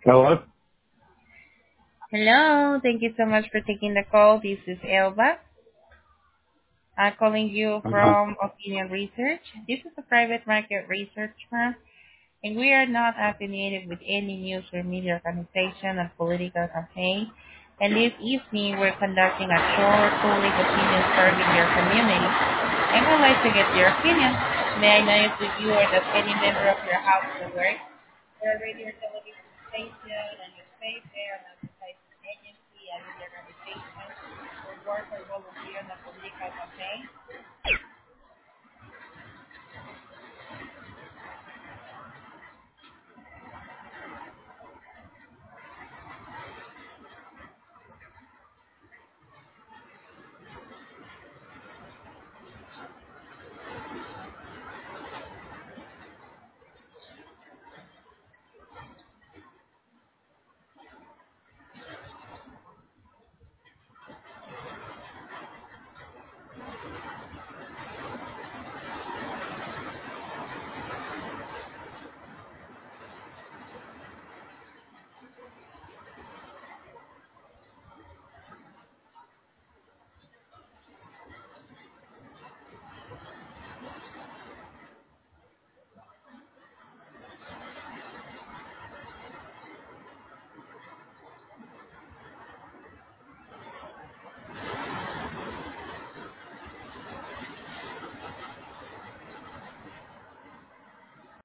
Hello? Hello. Thank you so much for taking the call. This is Elba. I'm calling you Uh-huh. from Opinion Research. This is a private market research firm, and we are not affiliated with any news or media organization or political campaign. And this evening, we're conducting a short public opinion survey in your community. And I'd like to get your opinion. May I know if you or that any member of your household work for a radio or television station, a newspaper, an advertising agency, a media organization, or work or volunteer in a political campaign?